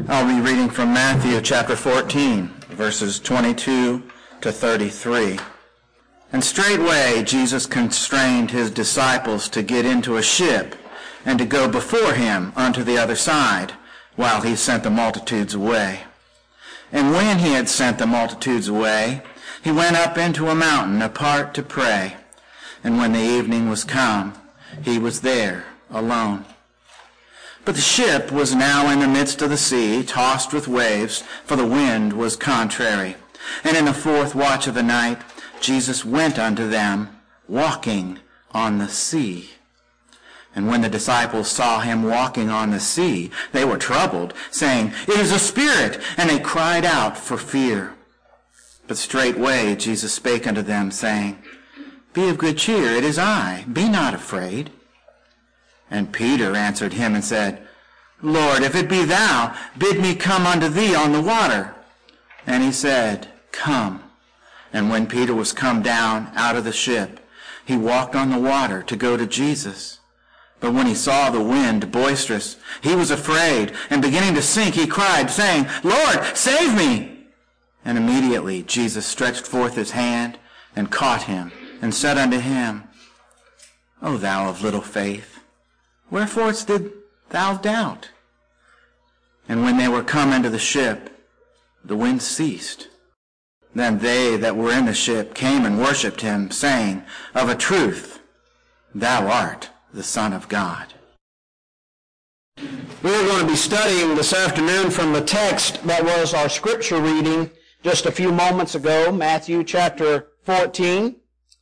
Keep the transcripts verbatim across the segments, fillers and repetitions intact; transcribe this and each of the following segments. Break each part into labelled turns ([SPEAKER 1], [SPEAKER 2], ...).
[SPEAKER 1] I'll be reading from Matthew chapter fourteen, verses twenty-two to thirty-three. And straightway Jesus constrained his disciples to get into a ship and to go before him unto the other side, while he sent the multitudes away. And when he had sent the multitudes away, he went up into a mountain apart to pray. And when the evening was come, he was there alone. But the ship was now in the midst of the sea, tossed with waves, for the wind was contrary. And in the fourth watch of the night, Jesus went unto them, walking on the sea. And when the disciples saw him walking on the sea, they were troubled, saying, It is a spirit! And they cried out for fear. But straightway Jesus spake unto them, saying, Be of good cheer, it is I, be not afraid. And Peter answered him and said, Lord, if it be thou, bid me come unto thee on the water. And he said, Come. And when Peter was come down out of the ship, he walked on the water to go to Jesus. But when he saw the wind boisterous, he was afraid, and beginning to sink, he cried, saying, Lord, save me! And immediately Jesus stretched forth his hand and caught him, and said unto him, O thou of little faith, wherefore didst thou doubt? And when they were come into the ship, the wind ceased. Then they that were in the ship came and worshipped him, saying, Of a truth, thou art the Son of God.
[SPEAKER 2] We are going to be studying this afternoon from the text that was our scripture reading just a few moments ago, Matthew chapter fourteen.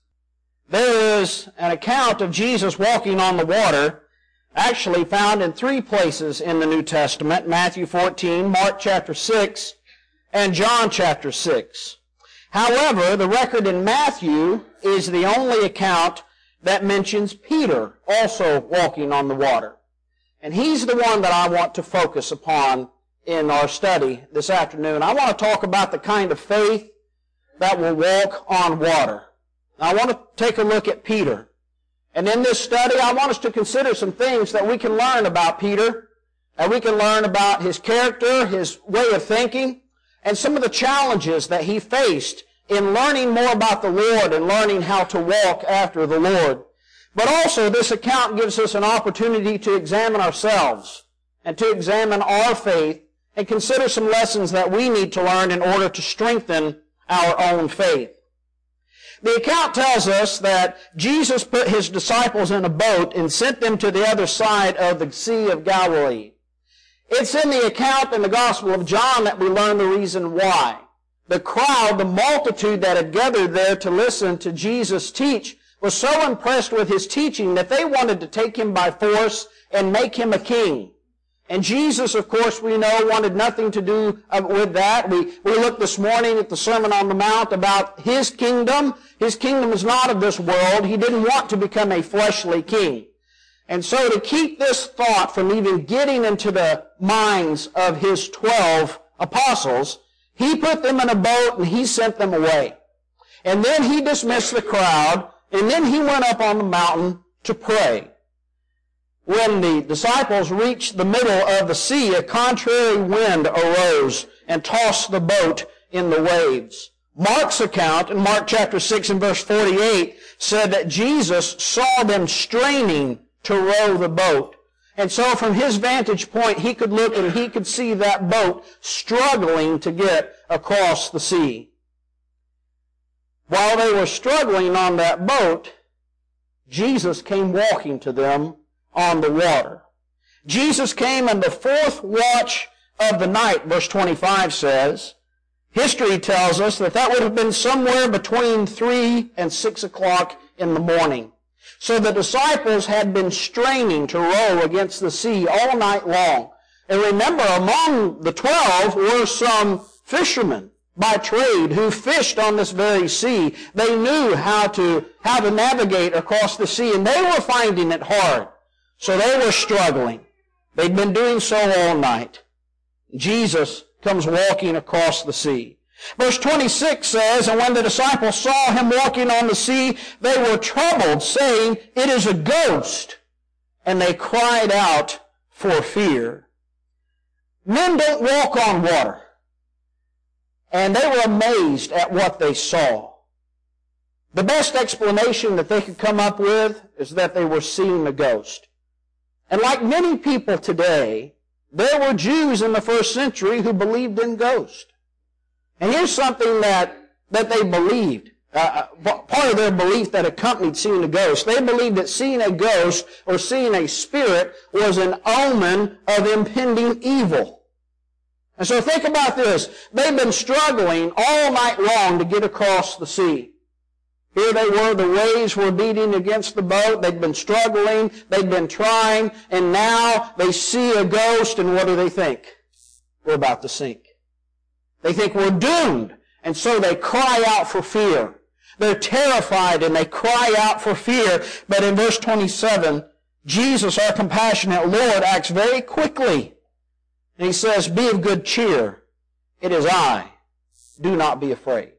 [SPEAKER 2] There is an account of Jesus walking on the water, actually found in three places in the New Testament, Matthew fourteen, Mark chapter six, and John chapter six. However, the record in Matthew is the only account that mentions Peter also walking on the water. And he's the one that I want to focus upon in our study this afternoon. I want to talk about the kind of faith that will walk on water. I want to take a look at Peter. And in this study, I want us to consider some things that we can learn about Peter, and we can learn about his character, his way of thinking, and some of the challenges that he faced in learning more about the Lord and learning how to walk after the Lord. But also, this account gives us an opportunity to examine ourselves and to examine our faith and consider some lessons that we need to learn in order to strengthen our own faith. The account tells us that Jesus put his disciples in a boat and sent them to the other side of the Sea of Galilee. It's in the account in the Gospel of John that we learn the reason why. The crowd, the multitude that had gathered there to listen to Jesus teach, was so impressed with his teaching that they wanted to take him by force and make him a king. And Jesus, of course, we know, wanted nothing to do with that. We, we looked this morning at the Sermon on the Mount about his kingdom. His kingdom is not of this world. He didn't want to become a fleshly king. And so to keep this thought from even getting into the minds of his twelve apostles, he put them in a boat and he sent them away. And then he dismissed the crowd, and then he went up on the mountain to pray. When the disciples reached the middle of the sea, a contrary wind arose and tossed the boat in the waves. Mark's account, in Mark chapter six and verse forty-eight, said that Jesus saw them straining to row the boat. And so from his vantage point, he could look and he could see that boat struggling to get across the sea. While they were struggling on that boat, Jesus came walking to them on the water. Jesus came in the fourth watch of the night, verse twenty-five says. History tells us that that would have been somewhere between three and six o'clock in the morning. So the disciples had been straining to row against the sea all night long. And remember, among the twelve were some fishermen by trade who fished on this very sea. They knew how to, how to navigate across the sea, and they were finding it hard. So they were struggling. They'd been doing so all night. Jesus comes walking across the sea. Verse twenty-six says, And when the disciples saw him walking on the sea, they were troubled, saying, It is a ghost. And they cried out for fear. Men don't walk on water. And they were amazed at what they saw. The best explanation that they could come up with is that they were seeing a ghost. And like many people today, there were Jews in the first century who believed in ghosts. And here's something that, that they believed. Uh, part of their belief that accompanied seeing a ghost. They believed that seeing a ghost or seeing a spirit was an omen of impending evil. And so think about this. They've been struggling all night long to get across the sea. Here they were, the waves were beating against the boat. They'd been struggling, they'd been trying, and now they see a ghost, and what do they think? We're about to sink. They think we're doomed, and so they cry out for fear. They're terrified, and they cry out for fear. But in verse twenty-seven, Jesus, our compassionate Lord, acts very quickly. And He says, "Be of good cheer. It is I. Do not be afraid."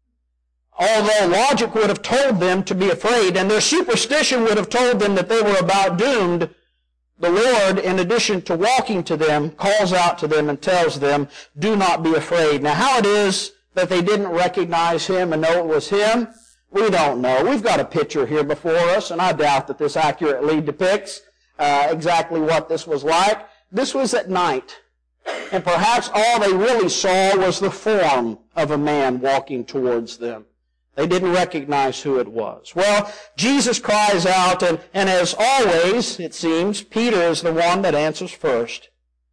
[SPEAKER 2] Although logic would have told them to be afraid, and their superstition would have told them that they were about doomed, the Lord, in addition to walking to them, calls out to them and tells them, "Do not be afraid." Now, how it is that they didn't recognize Him and know it was Him, we don't know. We've got a picture here before us, and I doubt that this accurately depicts uh, exactly what this was like. This was at night, and perhaps all they really saw was the form of a man walking towards them. They didn't recognize who it was. Well, Jesus cries out, and, and as always, it seems, Peter is the one that answers first.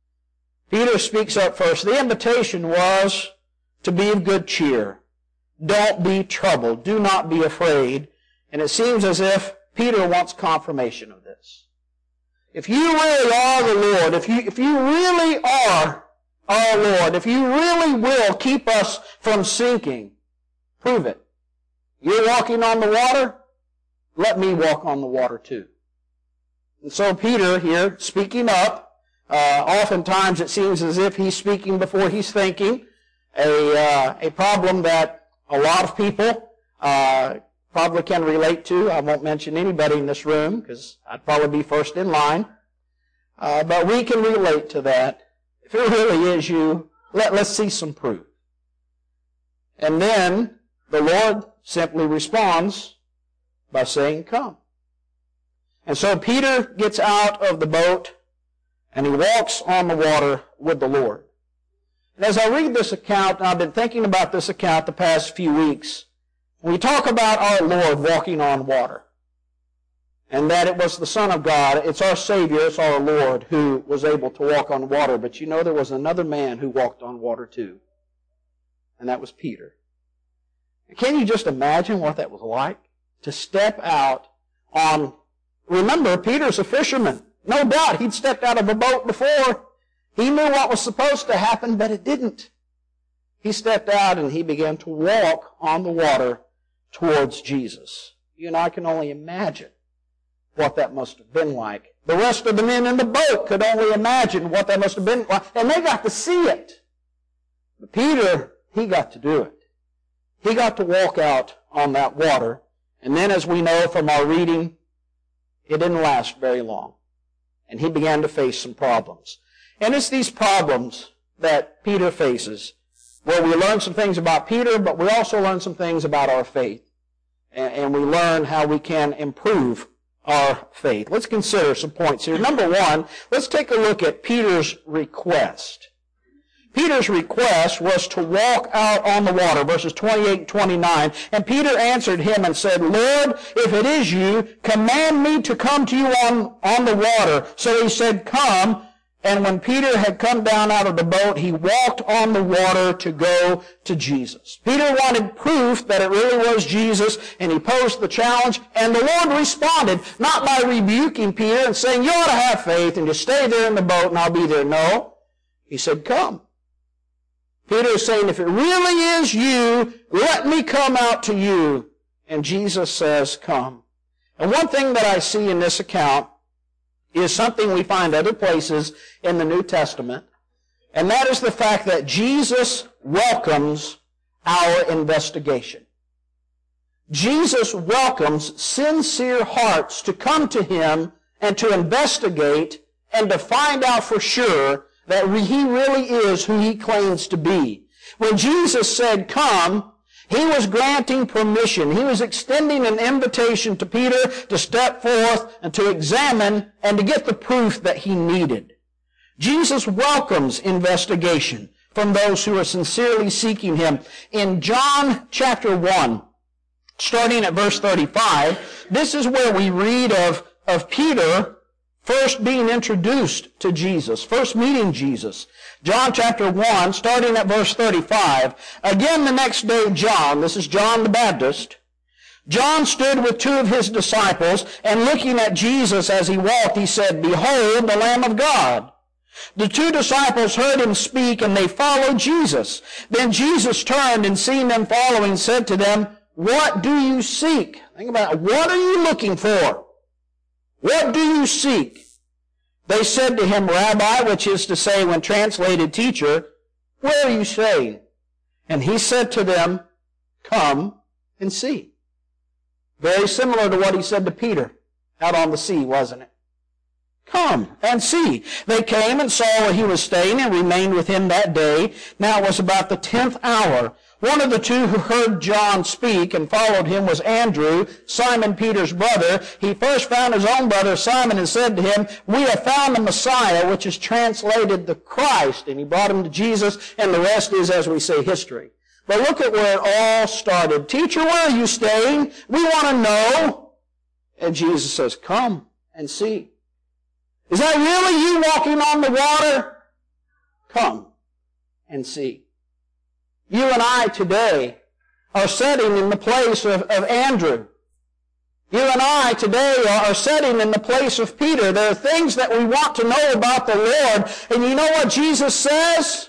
[SPEAKER 2] Peter speaks up first. The invitation was to be of good cheer. Don't be troubled. Do not be afraid. And it seems as if Peter wants confirmation of this. If you really are the Lord, if you, if you really are our Lord, if you really will keep us from sinking, prove it. You're walking on the water? Let me walk on the water too. And so Peter here, speaking up, uh, oftentimes it seems as if he's speaking before he's thinking, a, uh, a problem that a lot of people uh, probably can relate to. I won't mention anybody in this room because I'd probably be first in line. Uh, but we can relate to that. If it really is you, let, let's see some proof. And then the Lord simply responds by saying, "Come." And so Peter gets out of the boat and he walks on the water with the Lord. And as I read this account, and I've been thinking about this account the past few weeks, we talk about our Lord walking on water. And that it was the Son of God, it's our Savior, it's our Lord who was able to walk on water. But you know there was another man who walked on water too. And that was Peter. Can you just imagine what that was like? To step out on, remember, Peter's a fisherman. No doubt he'd stepped out of a boat before. He knew what was supposed to happen, but it didn't. He stepped out and he began to walk on the water towards Jesus. You and I can only imagine what that must have been like. The rest of the men in the boat could only imagine what that must have been like, and they got to see it. But Peter, he got to do it. He got to walk out on that water, and then as we know from our reading, it didn't last very long. And he began to face some problems. And it's these problems that Peter faces, where we learn some things about Peter, but we also learn some things about our faith. And we learn how we can improve our faith. Let's consider some points here. Number one, let's take a look at Peter's request. Peter's request was to walk out on the water, verses twenty-eight and twenty-nine. And Peter answered him and said, "Lord, if it is you, command me to come to you on, on the water." So he said, "Come." And when Peter had come down out of the boat, he walked on the water to go to Jesus. Peter wanted proof that it really was Jesus, and he posed the challenge, and the Lord responded, not by rebuking Peter and saying, "You ought to have faith and just stay there in the boat and I'll be there." No. He said, "Come." Peter is saying, if it really is you, let me come out to you. And Jesus says, "Come." And one thing that I see in this account is something we find other places in the New Testament, and that is the fact that Jesus welcomes our investigation. Jesus welcomes sincere hearts to come to Him and to investigate and to find out for sure that he really is who he claims to be. When Jesus said, "Come," he was granting permission. He was extending an invitation to Peter to step forth and to examine and to get the proof that he needed. Jesus welcomes investigation from those who are sincerely seeking him. In John chapter one, starting at verse thirty-five, this is where we read of, of Peter first being introduced to Jesus, first meeting Jesus. John chapter one, starting at verse thirty-five. "Again the next day John," this is John the Baptist, "John stood with two of his disciples, and looking at Jesus as he walked, he said, 'Behold, the Lamb of God.' The two disciples heard him speak, and they followed Jesus. Then Jesus turned, and seeing them following, said to them, 'What do you seek?'" Think about it. What are you looking for? What do you seek? They said to him, "Rabbi," which is to say, when translated, "Teacher, where are you staying?" And he said to them, "Come and see." Very similar to what he said to Peter out on the sea, wasn't it? Come and see. They came and saw where he was staying and remained with him that day. Now it was about the tenth hour. One of the two who heard John speak and followed him was Andrew, Simon Peter's brother. He first found his own brother Simon and said to him, "We have found the Messiah," which is translated the Christ. And he brought him to Jesus, and the rest is, as we say, history. But look at where it all started. "Teacher, where are you staying? We want to know." And Jesus says, "Come and see." Is that really you walking on the water? Come and see. You and I today are sitting in the place of, of Andrew. You and I today are sitting in the place of Peter. There are things that we want to know about the Lord. And you know what Jesus says?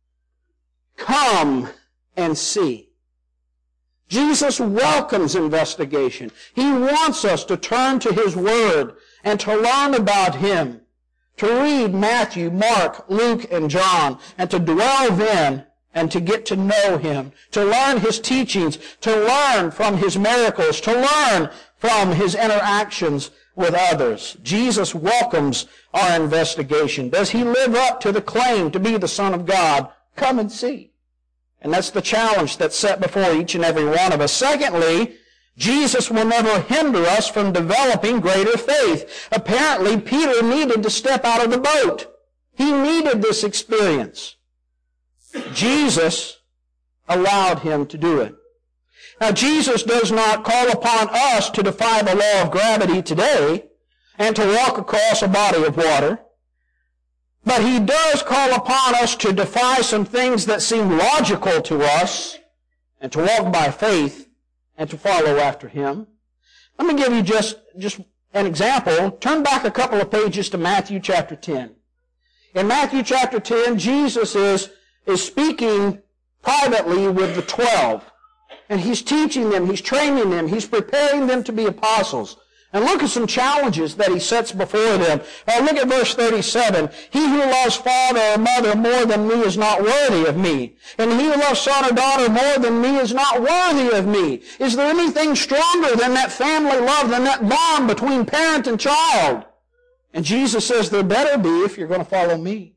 [SPEAKER 2] Come and see. Jesus welcomes investigation. He wants us to turn to his word and to learn about him, to read Matthew, Mark, Luke, and John, and to dwell in and to get to know him, to learn his teachings, to learn from his miracles, to learn from his interactions with others. Jesus welcomes our investigation. Does he live up to the claim to be the Son of God? Come and see. And that's the challenge that's set before each and every one of us. Secondly, Jesus will never hinder us from developing greater faith. Apparently, Peter needed to step out of the boat. He needed this experience. Jesus allowed him to do it. Now, Jesus does not call upon us to defy the law of gravity today and to walk across a body of water. But he does call upon us to defy some things that seem logical to us and to walk by faith and to follow after him. Let me give you just, just an example. Turn back a couple of pages to Matthew chapter ten. In Matthew chapter ten, Jesus is, is speaking privately with the twelve. And he's teaching them, he's training them, he's preparing them to be apostles. And look at some challenges that he sets before them. Uh, look at verse thirty-seven. "He who loves father or mother more than me is not worthy of me. And he who loves son or daughter more than me is not worthy of me." Is there anything stronger than that family love, than that bond between parent and child? And Jesus says there better be if you're going to follow me.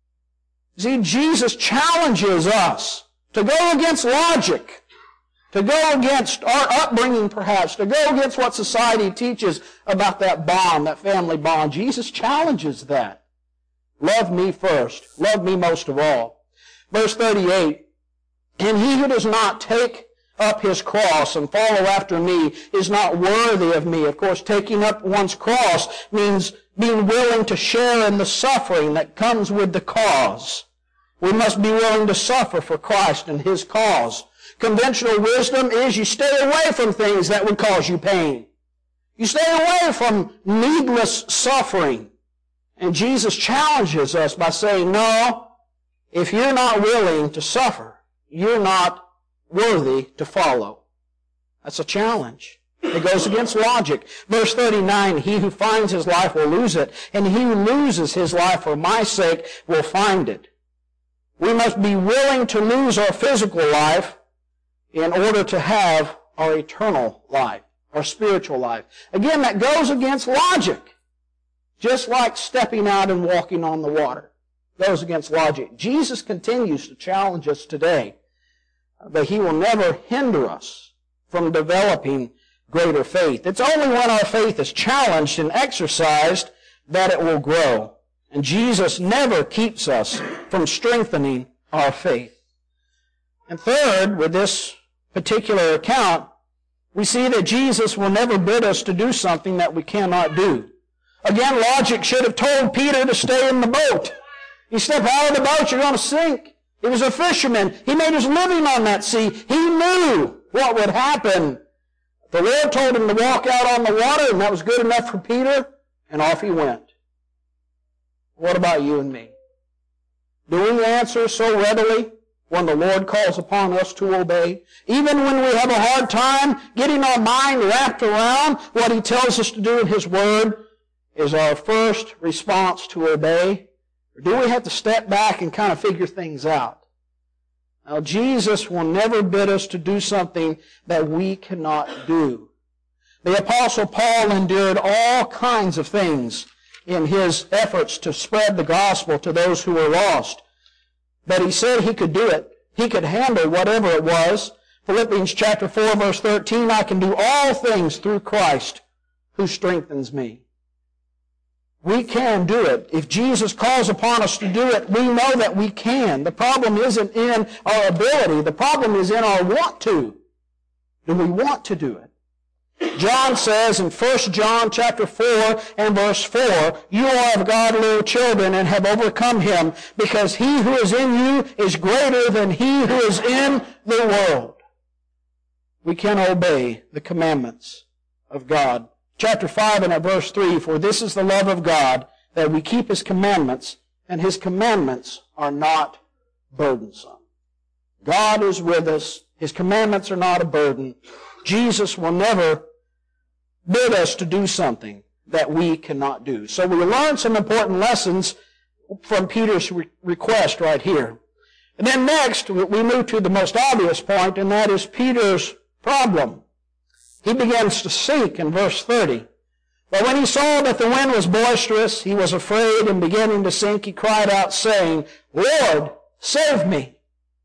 [SPEAKER 2] See, Jesus challenges us to go against logic, to go against our upbringing perhaps, to go against what society teaches about that bond, that family bond. Jesus challenges that. Love me first. Love me most of all. Verse thirty-eight, "And he who does not take up his cross and follow after me is not worthy of me." Of course, taking up one's cross means being willing to share in the suffering that comes with the cause. We must be willing to suffer for Christ and his cause. Conventional wisdom is you stay away from things that would cause you pain. You stay away from needless suffering. And Jesus challenges us by saying, no, if you're not willing to suffer, you're not worthy to follow. That's a challenge. It goes against logic. Verse thirty-nine, "He who finds his life will lose it, and he who loses his life for my sake will find it." We must be willing to lose our physical life in order to have our eternal life, our spiritual life. Again, that goes against logic. Just like stepping out and walking on the water. goes against logic. Jesus continues to challenge us today, but He will never hinder us from developing greater faith. It's only when our faith is challenged and exercised that it will grow. And Jesus never keeps us from strengthening our faith. And third, with this particular account, we see that Jesus will never bid us to do something that we cannot do. Again, logic should have told Peter to stay in the boat. You step out of the boat, you're going to sink. He was a fisherman. He made his living on that sea. He knew what would happen. The Lord told him to walk out on the water, and that was good enough for Peter, and off he went. What about you and me? Do we answer so readily when the Lord calls upon us to obey? Even when we have a hard time getting our mind wrapped around what He tells us to do in His Word, is our first response to obey? Or do we have to step back and kind of figure things out? Now, Jesus will never bid us to do something that we cannot do. The Apostle Paul endured all kinds of things in his efforts to spread the gospel to those who were lost. But he said he could do it. He could handle whatever it was. Philippians chapter four, verse thirteen, I can do all things through Christ who strengthens me. We can do it. If Jesus calls upon us to do it, we know that we can. The problem isn't in our ability. The problem is in our want to. Do we want to do it? John says in First John chapter four and verse four, you are of God, little children, and have overcome him, because he who is in you is greater than he who is in the world. We can obey the commandments of God. Chapter five and at verse three, for this is the love of God, that we keep His commandments, and His commandments are not burdensome. God is with us. His commandments are not a burden. Jesus will never bid us to do something that we cannot do. So we learn some important lessons from Peter's re- request right here. And then next, we move to the most obvious point, and that is Peter's problem. He begins to sink in verse thirty. But when he saw that the wind was boisterous, he was afraid, and beginning to sink, he cried out, saying, Lord, save me.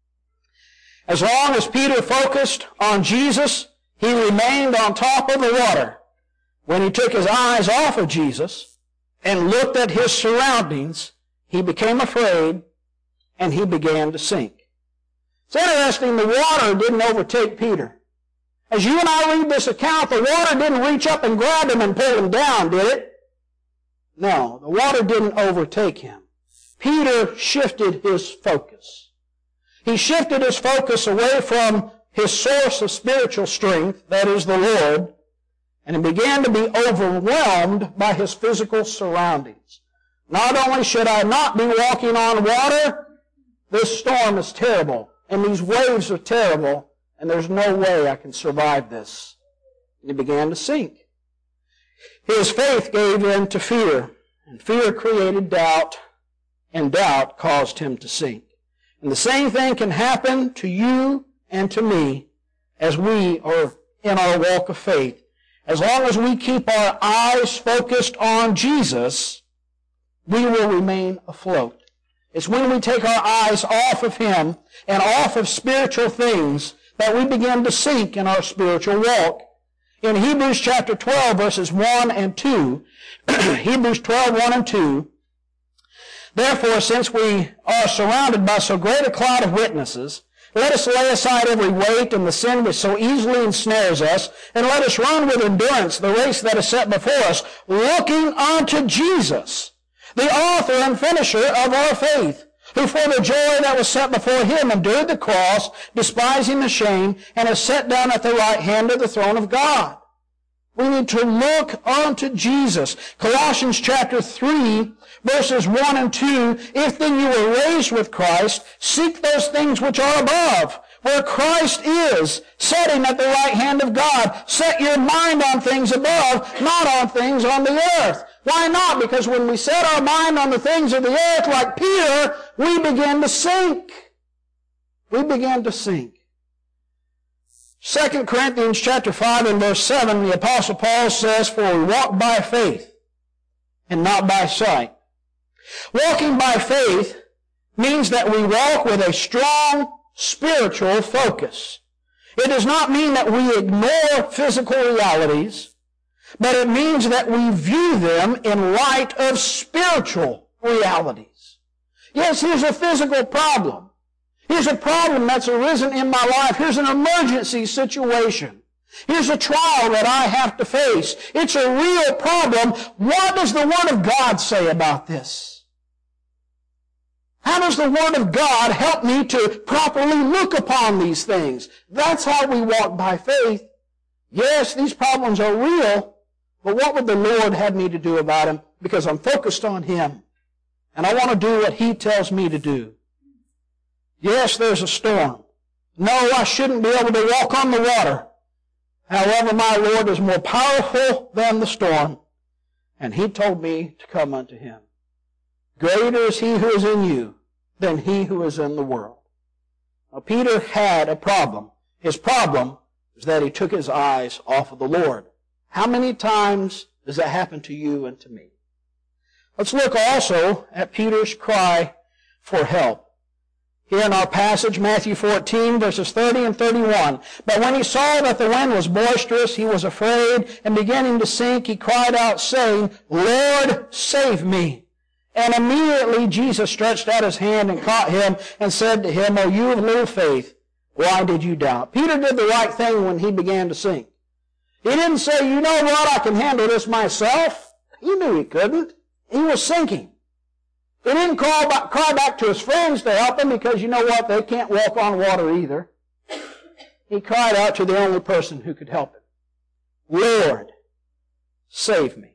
[SPEAKER 2] As long as Peter focused on Jesus, he remained on top of the water. When he took his eyes off of Jesus and looked at his surroundings, he became afraid, and he began to sink. It's interesting, the water didn't overtake Peter. As you and I read this account, the water didn't reach up and grab him and pull him down, did it? No, the water didn't overtake him. Peter shifted his focus. He shifted his focus away from his source of spiritual strength, that is the Lord, and he began to be overwhelmed by his physical surroundings. Not only should I not be walking on water, this storm is terrible, and these waves are terrible, and there's no way I can survive this. And he began to sink. His faith gave in to fear, and fear created doubt, and doubt caused him to sink. And the same thing can happen to you and to me as we are in our walk of faith. As long as we keep our eyes focused on Jesus, we will remain afloat. It's when we take our eyes off of Him and off of spiritual things that we begin to sink in our spiritual walk. In Hebrews chapter twelve, verses one and two, Hebrews twelve, one and two, therefore, since we are surrounded by so great a cloud of witnesses, let us lay aside every weight and the sin which so easily ensnares us, and let us run with endurance the race that is set before us, looking unto Jesus, the author and finisher of our faith, who for the joy that was set before Him endured the cross, despising the shame, and is set down at the right hand of the throne of God. We need to look unto Jesus. Colossians chapter three, verses one and two, if then you were raised with Christ, seek those things which are above, where Christ is, sitting at the right hand of God. Set your mind on things above, not on things on the earth. Why not? Because when we set our mind on the things of the earth, like Peter, we begin to sink. We begin to sink. Second Corinthians chapter five and verse seven, the Apostle Paul says, for we walk by faith and not by sight. Walking by faith means that we walk with a strong spiritual focus. It does not mean that we ignore physical realities, but it means that we view them in light of spiritual realities. Yes, here's a physical problem. Here's a problem that's arisen in my life. Here's an emergency situation. Here's a trial that I have to face. It's a real problem. What does the Word of God say about this? How does the Word of God help me to properly look upon these things? That's how we walk by faith. Yes, these problems are real, but what would the Lord have me to do about them? Because I'm focused on Him, and I want to do what He tells me to do. Yes, there's a storm. No, I shouldn't be able to walk on the water. However, my Lord is more powerful than the storm, and He told me to come unto Him. Greater is He who is in you than he who is in the world. Now, Peter had a problem. His problem is that he took his eyes off of the Lord. How many times does that happen to you and to me? Let's look also at Peter's cry for help. Here in our passage, Matthew fourteen, verses thirty and thirty-one. But when he saw that the wind was boisterous, he was afraid, and beginning to sink, he cried out, saying, Lord, save me. And immediately Jesus stretched out his hand and caught him and said to him, O you of little faith, why did you doubt? Peter did the right thing when he began to sink. He didn't say, you know what, I can handle this myself. He knew he couldn't. He was sinking. He didn't call back, cry back to his friends to help him because you know what, they can't walk on water either. He cried out to the only person who could help him. Lord, save me.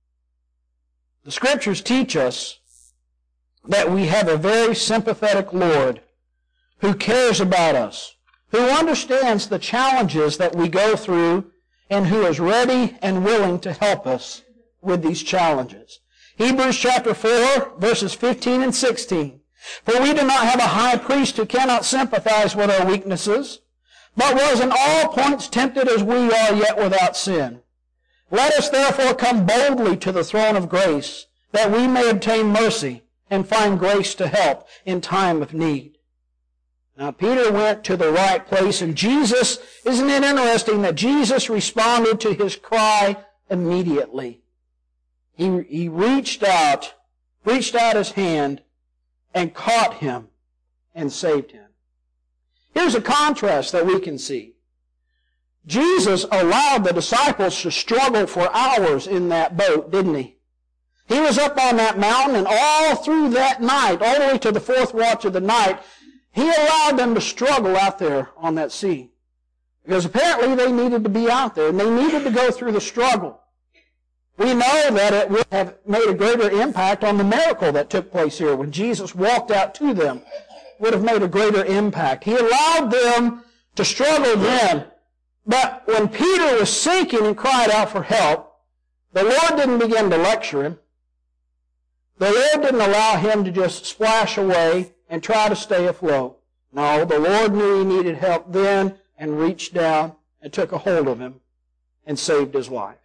[SPEAKER 2] The Scriptures teach us that we have a very sympathetic Lord who cares about us, who understands the challenges that we go through, and who is ready and willing to help us with these challenges. Hebrews chapter four, verses fifteen and sixteen. For we do not have a high priest who cannot sympathize with our weaknesses, but was in all points tempted as we are, yet without sin. Let us therefore come boldly to the throne of grace, that we may obtain mercy and find grace to help in time of need. Now Peter went to the right place, and Jesus, isn't it interesting that Jesus responded to his cry immediately? He, he reached out, reached out his hand and caught him and saved him. Here's a contrast that we can see. Jesus allowed the disciples to struggle for hours in that boat, didn't he? He was up on that mountain, and all through that night, all the way to the fourth watch of the night, he allowed them to struggle out there on that sea. Because apparently they needed to be out there, and they needed to go through the struggle. We know that it would have made a greater impact on the miracle that took place here. When Jesus walked out to them, it would have made a greater impact. He allowed them to struggle then. But when Peter was sinking and cried out for help, the Lord didn't begin to lecture him. The Lord didn't allow him to just splash away and try to stay afloat. No, the Lord knew he needed help then and reached down and took a hold of him and saved his life.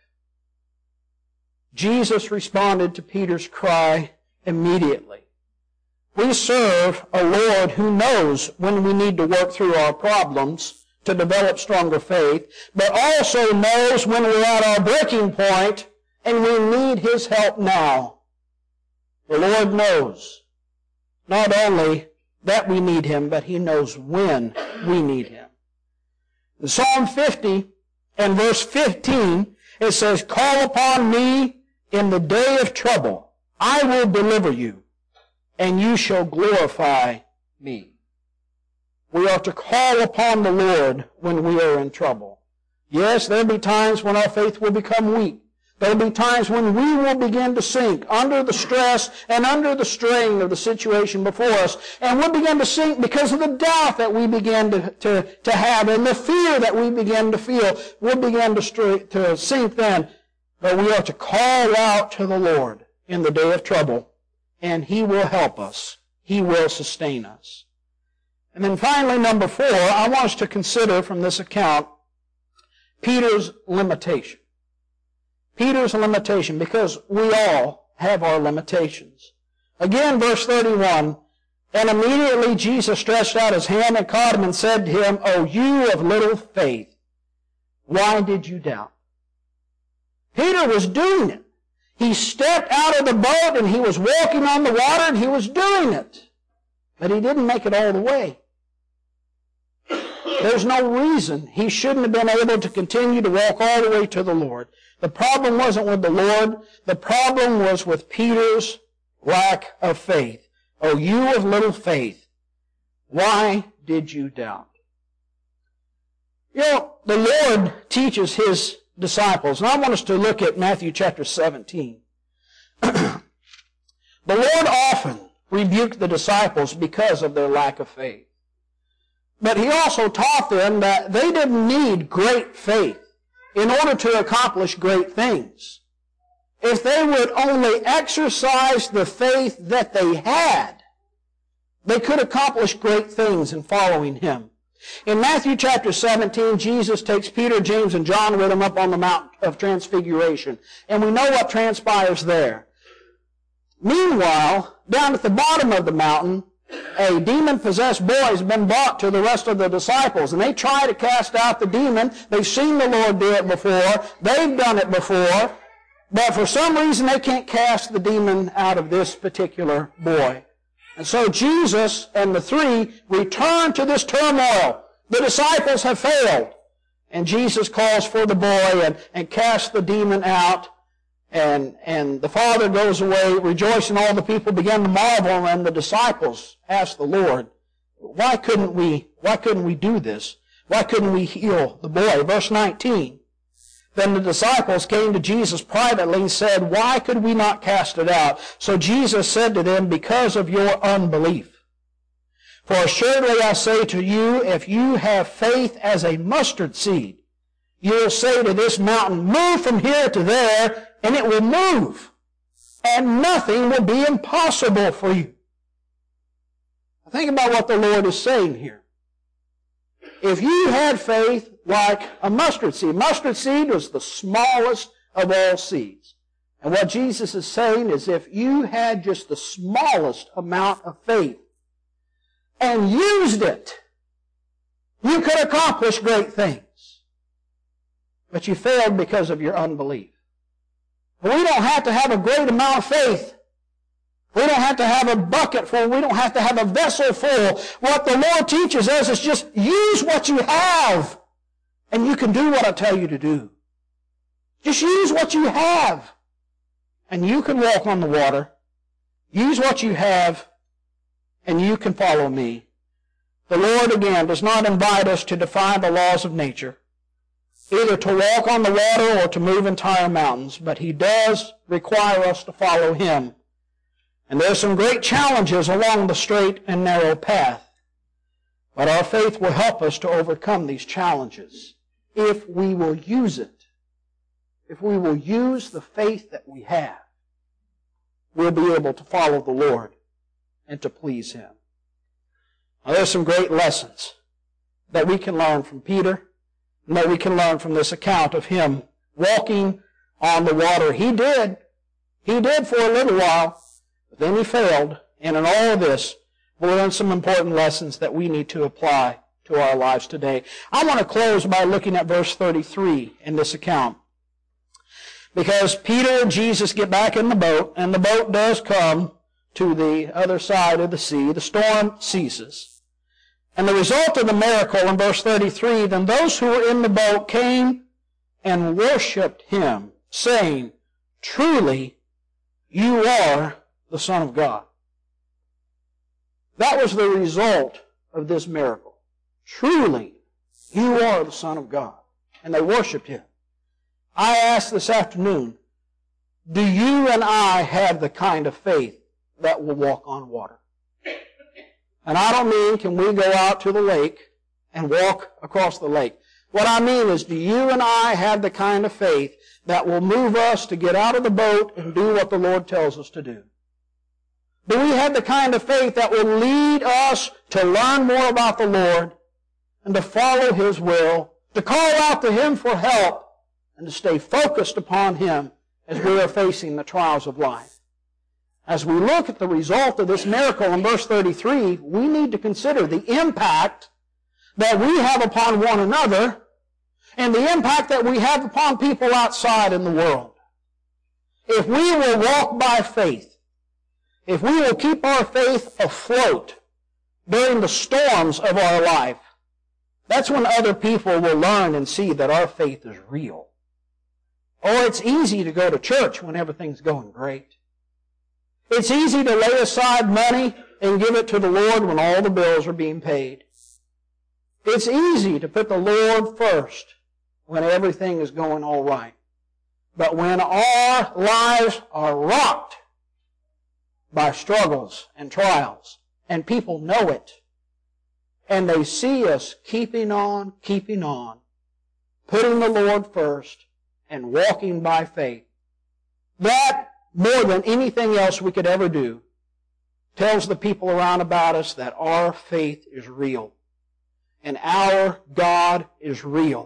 [SPEAKER 2] Jesus responded to Peter's cry immediately. We serve a Lord who knows when we need to work through our problems to develop stronger faith, but also knows when we're at our breaking point and we need His help now. The Lord knows not only that we need Him, but He knows when we need Him. In Psalm fifty and verse fifteen, it says, Call upon me in the day of trouble. I will deliver you, and you shall glorify me. We are to call upon the Lord when we are in trouble. Yes, there'll be times when our faith will become weak. There'll be times when we will begin to sink under the stress and under the strain of the situation before us. And we'll begin to sink because of the doubt that we begin to, to, to have and the fear that we begin to feel. We'll begin to, str- to sink then. But we are to call out to the Lord in the day of trouble, and He will help us. He will sustain us. And then finally, number four, I want us to consider from this account Peter's limitation. Peter's limitation, because we all have our limitations. Again, verse thirty-one, And immediately Jesus stretched out his hand and caught him and said to him, O you of little faith, why did you doubt? Peter was doing it. He stepped out of the boat and he was walking on the water and he was doing it. But he didn't make it all the way. There's no reason he shouldn't have been able to continue to walk all the way to the Lord. The problem wasn't with the Lord. The problem was with Peter's lack of faith. O you of little faith, why did you doubt? You know, the Lord teaches his disciples, and I want us to look at Matthew chapter seventeen. The Lord often rebuked the disciples because of their lack of faith. But he also taught them that they didn't need great faith in order to accomplish great things. If they would only exercise the faith that they had, they could accomplish great things in following him. In Matthew chapter seventeen, Jesus takes Peter, James, and John with him up on the Mount of Transfiguration. And we know what transpires there. Meanwhile, down at the bottom of the mountain, a demon-possessed boy has been brought to the rest of the disciples, and they try to cast out the demon. They've seen the Lord do it before. They've done it before. But for some reason, they can't cast the demon out of this particular boy. And so Jesus and the three return to this turmoil. The disciples have failed. And Jesus calls for the boy and, and casts the demon out. And, and the father goes away rejoicing. All the people begin to marvel. And the disciples ask the Lord, why couldn't we, why couldn't we do this? Why couldn't we heal the boy? Verse nineteen. Then the disciples came to Jesus privately and said, why could we not cast it out? So Jesus said to them, because of your unbelief. For assuredly I say to you, if you have faith as a mustard seed, you will say to this mountain, move from here to there, and it will move. And nothing will be impossible for you. Think about what the Lord is saying here. If you had faith like a mustard seed, mustard seed was the smallest of all seeds. And what Jesus is saying is if you had just the smallest amount of faith and used it, you could accomplish great things. But you failed because of your unbelief. But we don't have to have a great amount of faith. We don't have to have a bucket full. We don't have to have a vessel full. What the Lord teaches us is just use what you have, and you can do what I tell you to do. Just use what you have, and you can walk on the water. Use what you have, and you can follow me. The Lord, again, does not invite us to defy the laws of nature, either to walk on the water or to move entire mountains, but he does require us to follow him. And there are some great challenges along the straight and narrow path. But our faith will help us to overcome these challenges if we will use it. If we will use the faith that we have, we'll be able to follow the Lord and to please him. Now, there's some great lessons that we can learn from Peter and that we can learn from this account of him walking on the water. He did. He did for a little while. But then he failed, and in all of this, we'll learn some important lessons that we need to apply to our lives today. I want to close by looking at verse thirty-three in this account. Because Peter and Jesus get back in the boat, and the boat does come to the other side of the sea. The storm ceases. And the result of the miracle in verse thirty-three, then those who were in the boat came and worshipped him, saying, truly, you are the Son of God. That was the result of this miracle. Truly, you are the Son of God. And they worshipped him. I ask this afternoon, do you and I have the kind of faith that will walk on water? And I don't mean can we go out to the lake and walk across the lake. What I mean is, do you and I have the kind of faith that will move us to get out of the boat and do what the Lord tells us to do? Do we have the kind of faith that will lead us to learn more about the Lord and to follow his will, to call out to him for help, and to stay focused upon him as we are facing the trials of life? As we look at the result of this miracle in verse thirty-three, we need to consider the impact that we have upon one another and the impact that we have upon people outside in the world. If we will walk by faith, if we will keep our faith afloat during the storms of our life, that's when other people will learn and see that our faith is real. Oh, it's easy to go to church when everything's going great. It's easy to lay aside money and give it to the Lord when all the bills are being paid. It's easy to put the Lord first when everything is going all right. But when our lives are rocked by struggles and trials, and people know it, and they see us keeping on, keeping on, putting the Lord first, and walking by faith, that, more than anything else we could ever do, tells the people around about us that our faith is real. And our God is real.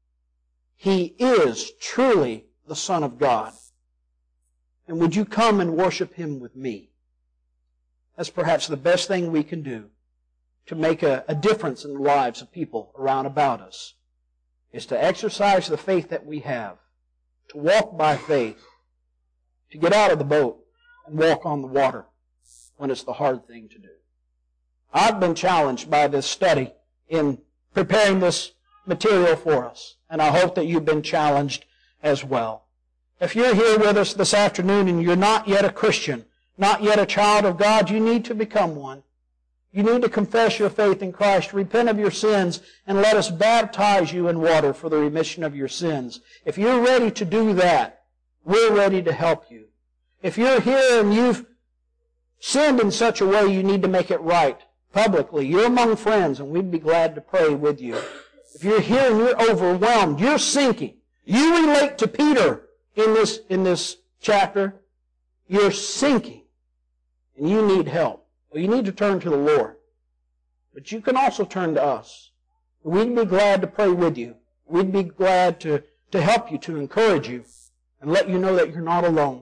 [SPEAKER 2] He is truly the Son of God. And would you come and worship Him with me? That's perhaps the best thing we can do to make a, a difference in the lives of people around about us, is to exercise the faith that we have, to walk by faith, to get out of the boat and walk on the water when it's the hard thing to do. I've been challenged by this study in preparing this material for us, and I hope that you've been challenged as well. If you're here with us this afternoon and you're not yet a Christian, not yet a child of God, you need to become one. You need to confess your faith in Christ, repent of your sins, and let us baptize you in water for the remission of your sins. If you're ready to do that, we're ready to help you. If you're here and you've sinned in such a way you need to make it right publicly, you're among friends, and we'd be glad to pray with you. If you're here and you're overwhelmed, you're sinking, you relate to Peter in this, in this chapter, you're sinking, and you need help. Well, you need to turn to the Lord. But you can also turn to us. We'd be glad to pray with you. We'd be glad to, to help you, to encourage you, and let you know that you're not alone.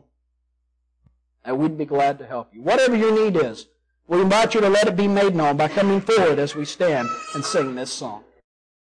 [SPEAKER 2] And we'd be glad to help you. Whatever your need is, we invite you to let it be made known by coming forward as we stand and sing this song.